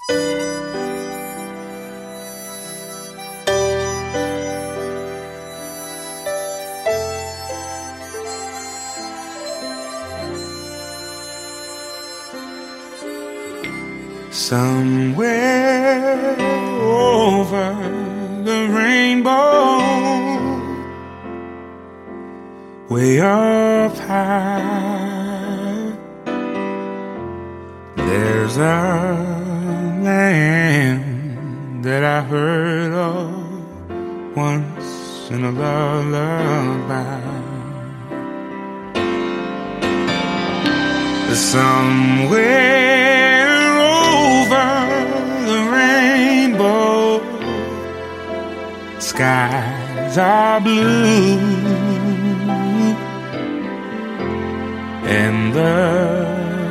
Somewhere over the rainbow, way up high, there's a land that I heard of once in a lullaby. Somewhere over the rainbow, skies are blue, and the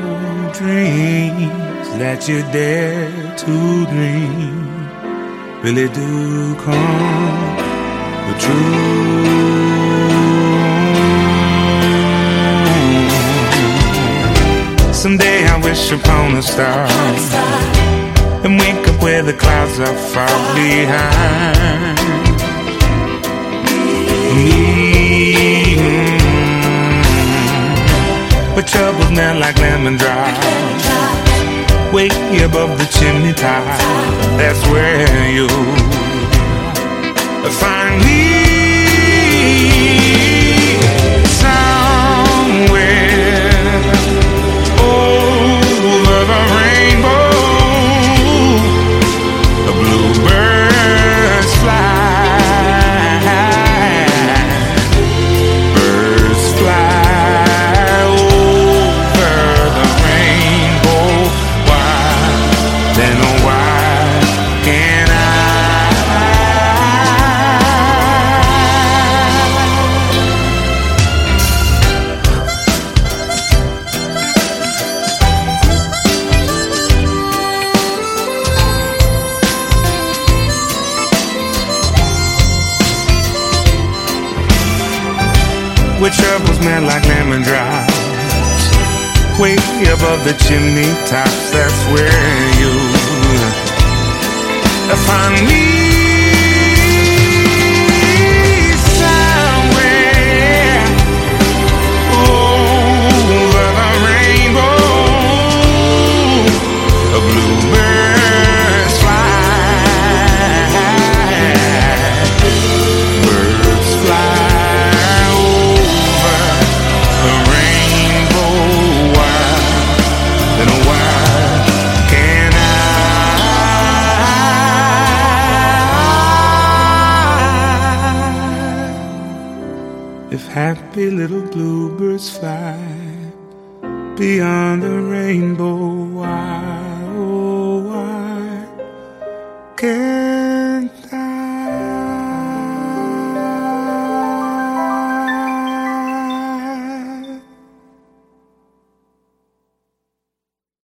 dreams that you dare to dream really do come true. Someday I wish upon a star and wake up where the clouds are far behind me. But troubles melt like lemon drops way above the chimney top. That's where you'll find me. Where troubles melt like lemon drops way above the chimney tops. That's where you'll find me. Somewhere over the rainbow, a bluebird's fly, birds fly. If happy little bluebirds fly beyond the rainbow,